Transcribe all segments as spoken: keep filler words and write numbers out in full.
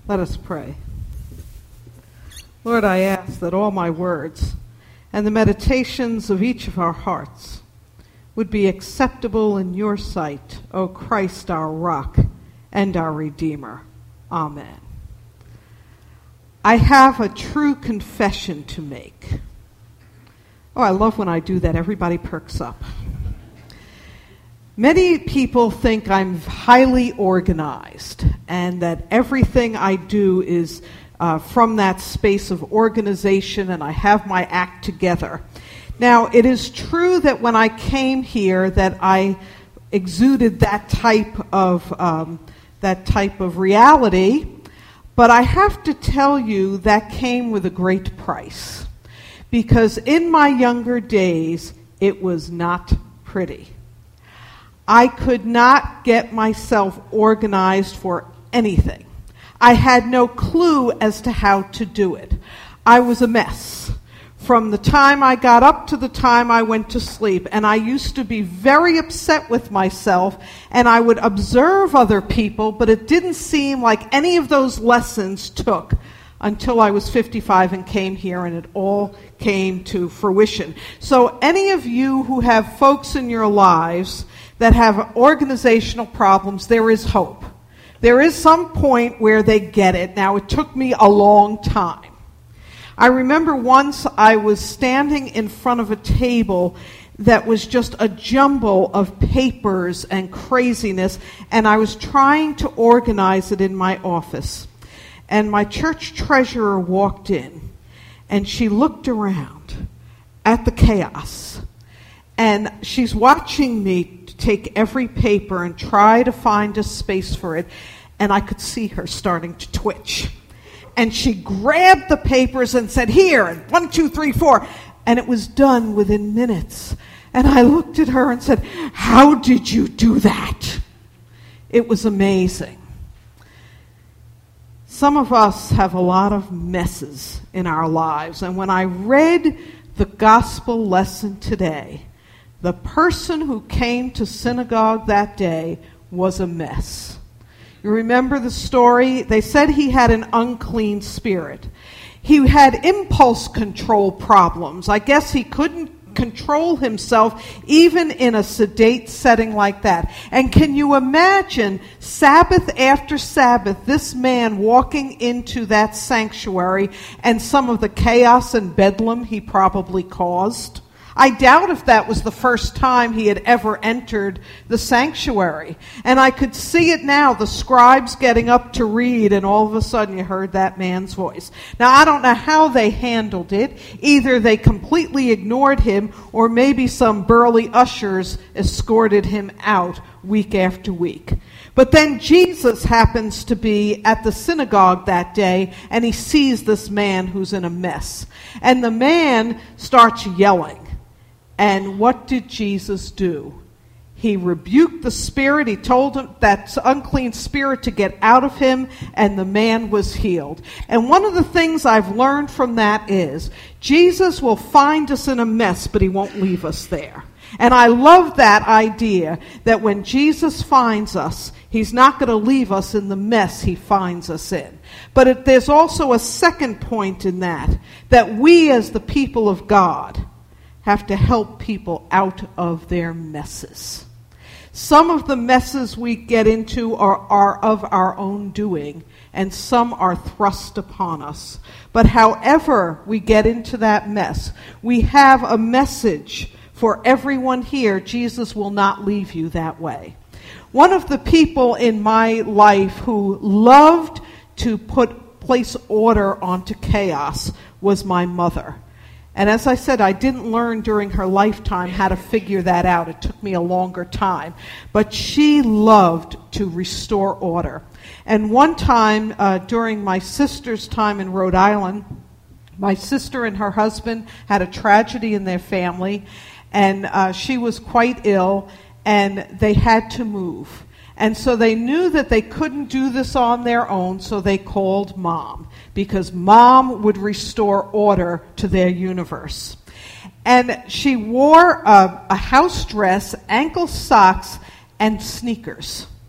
Let us pray. Lord, I ask that all my words and the meditations of each of our hearts would be acceptable in your sight, O Christ, our rock and our Redeemer. Amen. I have a true confession to make. Oh, I love when I do that. Everybody perks up. Many people think I'm highly organized and that everything I do is uh, from that space of organization and I have my act together. Now, it is true that when I came here that I exuded that type of um, that type of reality, but I have to tell you that came with a great price, because in my younger days it was not pretty. I could not get myself organized for anything. I had no clue as to how to do it. I was a mess from the time I got up to the time I went to sleep, and I used to be very upset with myself, and I would observe other people, but it didn't seem like any of those lessons took until I was fifty-five and came here, and it all came to fruition. So any of you who have folks in your lives that have organizational problems, there is hope. There is some point where they get it. Now, it took me a long time. I remember once I was standing in front of a table that was just a jumble of papers and craziness, and I was trying to organize it in my office. And my church treasurer walked in, and she looked around at the chaos, and she's watching me take every paper and try to find a space for it, and I could see her starting to twitch. And she grabbed the papers and said, "Here, and one, two, three, four," and it was done within minutes. And I looked at her and said, "How did you do that?" It was amazing. Some of us have a lot of messes in our lives, and when I read the gospel lesson today, the person who came to synagogue that day was a mess. You remember the story? They said he had an unclean spirit. He had impulse control problems. I guess he couldn't control himself even in a sedate setting like that. And can you imagine Sabbath after Sabbath, this man walking into that sanctuary and some of the chaos and bedlam he probably caused? I doubt if that was the first time he had ever entered the sanctuary. And I could see it now, the scribes getting up to read, and all of a sudden you heard that man's voice. Now, I don't know how they handled it. Either they completely ignored him, or maybe some burly ushers escorted him out week after week. But then Jesus happens to be at the synagogue that day, and he sees this man who's in a mess. And the man starts yelling. And what did Jesus do? He rebuked the spirit. He told him that unclean spirit to get out of him, and the man was healed. And one of the things I've learned from that is Jesus will find us in a mess, but he won't leave us there. And I love that idea that when Jesus finds us, he's not going to leave us in the mess he finds us in. But it, there's also a second point in that, that we as the people of God have to help people out of their messes. Some of the messes we get into are, are of our own doing, and some are thrust upon us. But however we get into that mess, we have a message for everyone here. Jesus will not leave you that way. One of the people in my life who loved to put place order onto chaos was my mother. And as I said, I didn't learn during her lifetime how to figure that out. It took me a longer time. But she loved to restore order. And one time uh, during my sister's time in Rhode Island, my sister and her husband had a tragedy in their family, and uh, she was quite ill, and they had to move. And so they knew that they couldn't do this on their own, so they called Mom, because Mom would restore order to their universe. And she wore a, a house dress, ankle socks, and sneakers.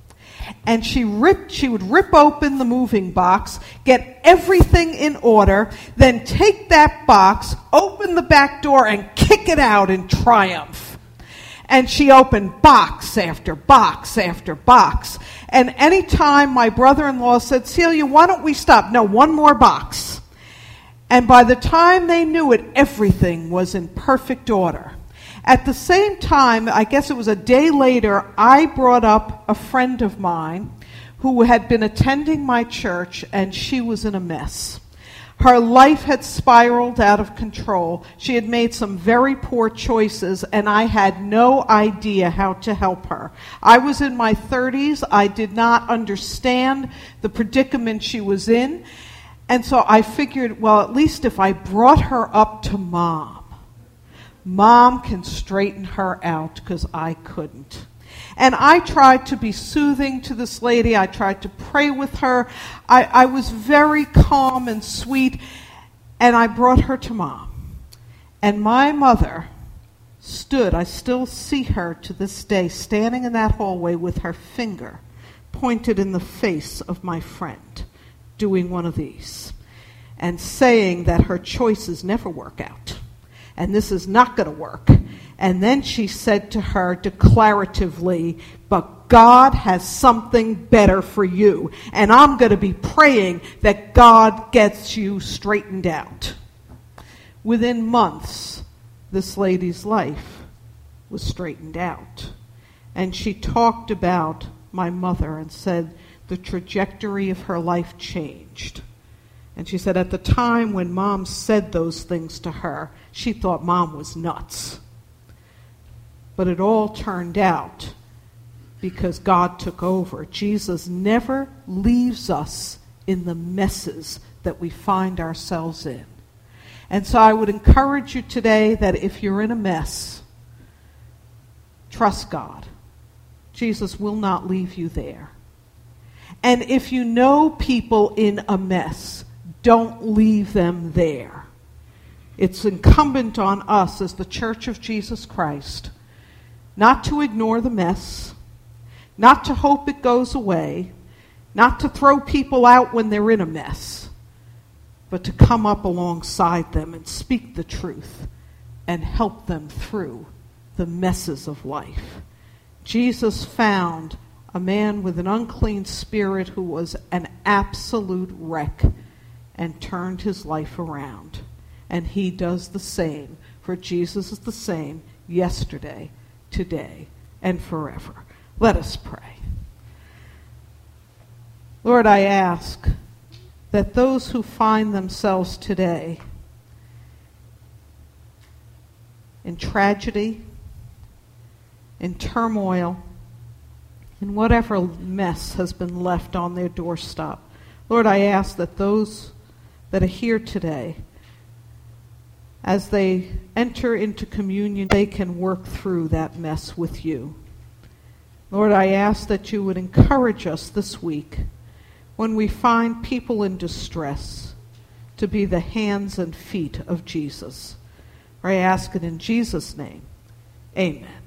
And she ripped, she would rip open the moving box, get everything in order, then take that box, open the back door, and kick it out in triumph. And she opened box after box after box. And any time my brother-in-law said, Celia, why don't we stop? No, one more box. And by the time they knew it, everything was in perfect order. At the same time, I guess it was a day later, I brought up a friend of mine who had been attending my church, and she was in a mess. Her life had spiraled out of control. She had made some very poor choices, and I had no idea how to help her. I was in my thirties. I did not understand the predicament she was in. And so I figured, well, at least if I brought her up to Mom, Mom can straighten her out, because I couldn't. And I tried to be soothing to this lady. I tried to pray with her. I, I was very calm and sweet, and I brought her to Mom. And my mother stood, I still see her to this day, standing in that hallway with her finger pointed in the face of my friend, doing one of these, and saying that her choices never work out. And this is not going to work. And then she said to her declaratively, but God has something better for you. And I'm going to be praying that God gets you straightened out. Within months, this lady's life was straightened out. And she talked about my mother and said the trajectory of her life changed. And she said at the time when Mom said those things to her, she thought Mom was nuts. But it all turned out because God took over. Jesus never leaves us in the messes that we find ourselves in. And so I would encourage you today that if you're in a mess, trust God. Jesus will not leave you there. And if you know people in a mess, don't leave them there. It's incumbent on us as the Church of Jesus Christ not to ignore the mess, not to hope it goes away, not to throw people out when they're in a mess, but to come up alongside them and speak the truth and help them through the messes of life. Jesus found a man with an unclean spirit who was an absolute wreck and turned his life around. And he does the same, for Jesus is the same yesterday, today, and forever. Let us pray. Lord, I ask that those who find themselves today in tragedy, in turmoil, in whatever mess has been left on their doorstep, Lord, I ask that those that are here today, as they enter into communion, they can work through that mess with you. Lord, I ask that you would encourage us this week when we find people in distress to be the hands and feet of Jesus. I ask it in Jesus' name. Amen.